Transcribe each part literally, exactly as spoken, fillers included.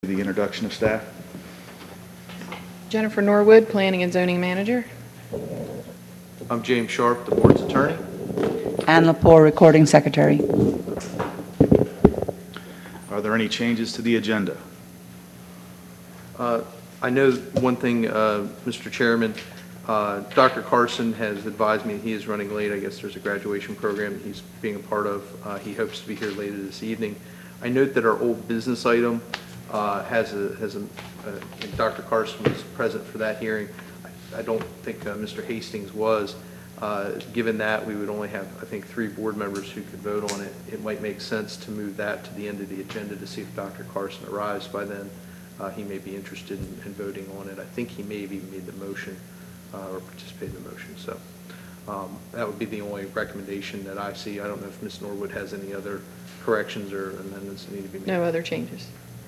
The introduction of staff. Jennifer Norwood, Planning and Zoning Manager. I'm James Sharp, the board's attorney. Ann Lepore, Recording Secretary. Are there any changes to the agenda? Uh, I know one thing, uh, Mister Chairman, uh, Doctor Carson has advised me he is running late. I guess there's a graduation program that he's being a part of. Uh, He hopes to be here later this evening. I note that our old business item uh, has a, has a, uh, and Doctor Carson was present for that hearing. I I don't think uh, Mister Hastings was. Uh, Given that, we would only have, I think, three board members who could vote on it. It might make sense to move that to the end of the agenda to see if Doctor Carson arrives by then. Uh, He may be interested in in voting on it. I think he may have even made the motion uh, or participated in the motion. So um, that would be the only recommendation that I see. I don't know if Miz Norwood has any other corrections or amendments that need to be made. No other changes.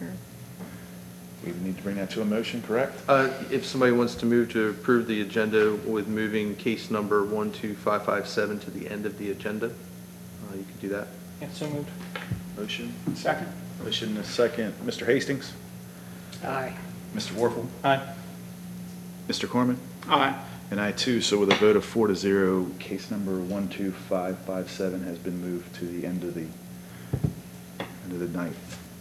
We need to bring that to a motion, correct? Uh, If somebody wants to move to approve the agenda with moving case number one two five five seven to the end of the agenda, uh, you could do that. Yeah, so moved. Motion. Second. Motion and a second. Mister Hastings? Aye. Mister Warfel? Aye. Mister Corman? Aye. And I too, so with a vote of four to zero, case number one two five five seven has been moved to the end of the, end of the night.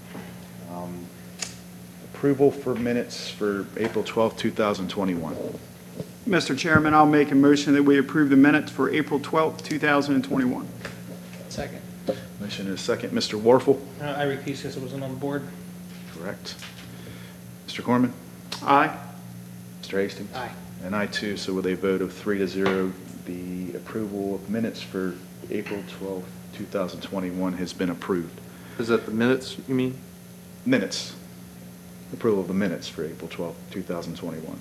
Um, Approval for minutes for April twelfth, two thousand twenty-one. Mister Chairman, I'll make a motion that we approve the minutes for April twelfth, two thousand twenty-one. Second. Motion and a second. Mister Warfel? Uh, I recuse because I wasn't on the board. Correct. Mister Corman? Aye. Mister Hastings? Aye. And I too, so with a vote of three to zero, the approval of minutes for April twelfth, two thousand twenty-one has been approved. Is that the minutes, you mean? Minutes. Approval of the minutes for April twelfth, two thousand twenty-one.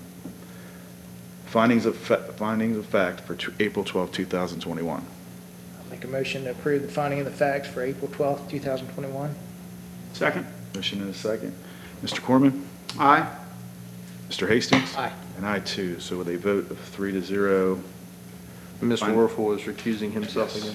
Findings of, fa- findings of fact for t- April twelfth, two thousand twenty-one. I'll make a motion to approve the finding of the facts for April twelfth, two thousand twenty-one. Second. Motion and a second. Mister Corman? Aye. Mister Hastings? Aye. And I too, so with a vote of three to zero, Mister Fine. Warfel is recusing himself Yes. again.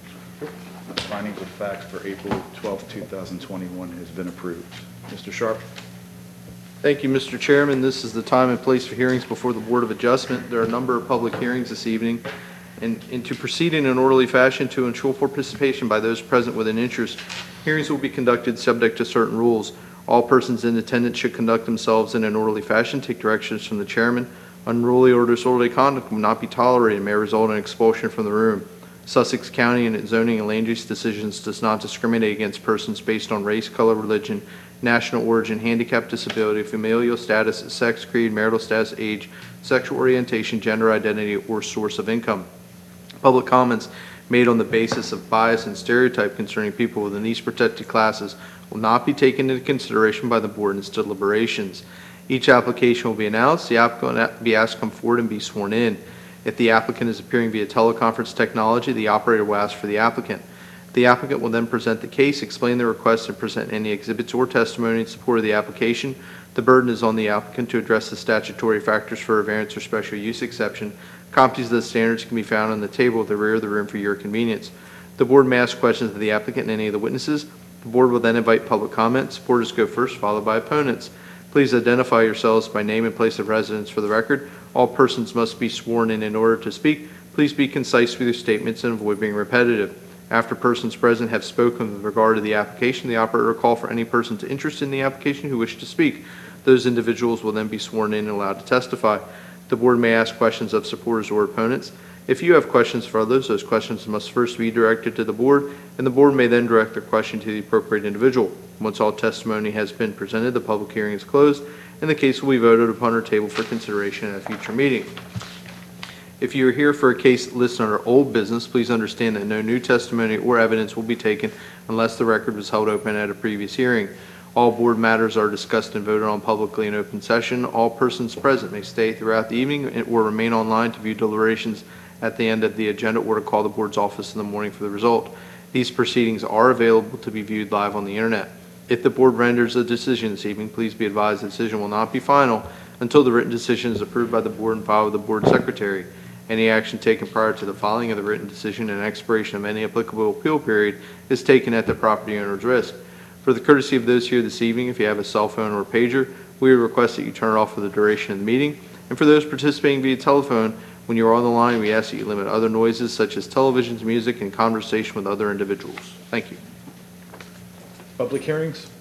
findings of fact for April twelfth, two thousand twenty-one has been approved. Mister Sharp? Thank you, Mister Chairman. This is the time and place for hearings before the Board of Adjustment. There are a number of public hearings this evening, and, and to proceed in an orderly fashion to ensure participation by those present with an interest, hearings will be conducted subject to certain rules. All persons in attendance should conduct themselves in an orderly fashion, take directions from the chairman. Unruly or disorderly conduct will not be tolerated and may result in expulsion from the room. Sussex County and its zoning and land use decisions does not discriminate against persons based on race, color, religion, national origin, handicap, disability, familial status, sex, creed, marital status, age, sexual orientation, gender identity, or source of income. Public comments made on the basis of bias and stereotype concerning people within these protected classes will not be taken into consideration by the board in its deliberations. Each application will be announced. The applicant will be asked to come forward and be sworn in. If the applicant is appearing via teleconference technology, the operator will ask for the applicant. The applicant will then present the case, explain the request, and present any exhibits or testimony in support of the application. The burden is on the applicant to address the statutory factors for a variance or special use exception. Copies of the standards can be found on the table at the rear of the room for your convenience. The board may ask questions of the applicant and any of the witnesses. The board will then invite public comment. Supporters go first, followed by opponents. Please identify yourselves by name and place of residence for the record. All persons must be sworn in in order to speak. Please be concise with your statements and avoid being repetitive. After persons present have spoken with regard to the application, the operator will call for any persons interested in the application who wish to speak. Those individuals will then be sworn in and allowed to testify. The board may ask questions of supporters or opponents. If you have questions for others, those questions must first be directed to the board, and the board may then direct their question to the appropriate individual. Once all testimony has been presented, the public hearing is closed, and the case will be voted upon or tabled for consideration at a future meeting. If you are here for a case listed under old business, please understand that no new testimony or evidence will be taken unless the record was held open at a previous hearing. All board matters are discussed and voted on publicly in open session. All persons present may stay throughout the evening or remain online to view deliberations at the end of the agenda or to call the board's office in the morning for the result. These proceedings are available to be viewed live on the internet. If the board renders a decision this evening, please be advised the decision will not be final until the written decision is approved by the board and filed with the board secretary. Any action taken prior to the filing of the written decision and expiration of any applicable appeal period is taken at the property owner's risk. For the courtesy of those here this evening, if you have a cell phone or a pager, we would request that you turn it off for the duration of the meeting. And for those participating via telephone, when you are on the line, we ask that you limit other noises such as televisions, music, and conversation with other individuals. Thank you. Public hearings?